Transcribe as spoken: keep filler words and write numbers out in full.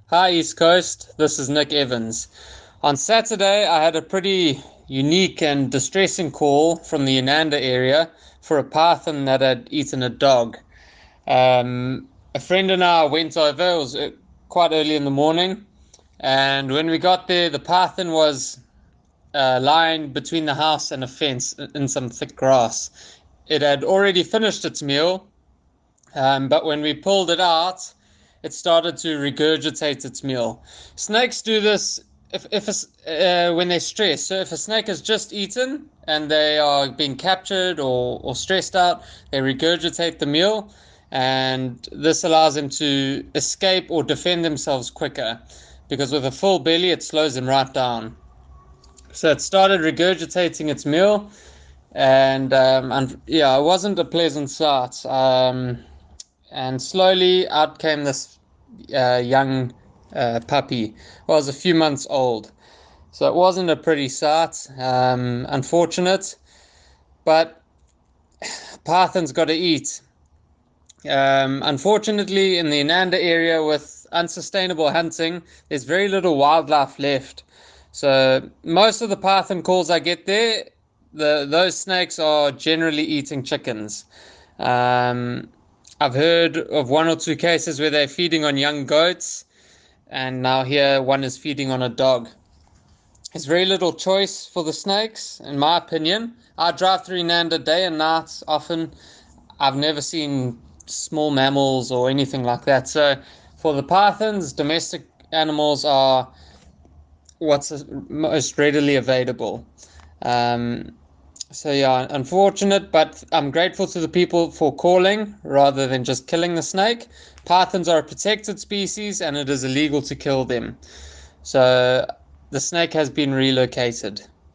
Hi, East Coast. This is Nick Evans. On Saturday, I had a pretty unique and distressing call from the Inanda area for a python that had eaten a dog. Um, a friend and I went over, it was uh, quite early in the morning, and when we got there, the python was uh, lying between the house and a fence in some thick grass. It had already finished its meal, um, but when we pulled it out, it started to regurgitate its meal. Snakes do this if, if uh, when they're stressed. So if a snake has just eaten and they are being captured or, or stressed out, they regurgitate the meal, and this allows them to escape or defend themselves quicker. Because with a full belly, it slows them right down. So it started regurgitating its meal, and um, and yeah, it wasn't a pleasant sight. Um, and slowly out came this uh, young uh, puppy. It was a few months old, so it wasn't a pretty sight. Um, unfortunate, but pythons got to eat. Um, unfortunately, in the Inanda area with unsustainable hunting, there's very little wildlife left. So most of the python calls I get there, the those snakes are generally eating chickens. Um, I've heard of one or two cases where they're feeding on young goats, and now here one is feeding on a dog. There's very little choice for the snakes, in my opinion. I drive through Nanda day and night often. I've never seen small mammals or anything like that. So for the pythons, domestic animals are what's most readily available. Um, so yeah, unfortunate, but I'm grateful to the people for calling rather than just killing the snake. Pythons are a protected species and it is illegal to kill them. So the snake has been relocated.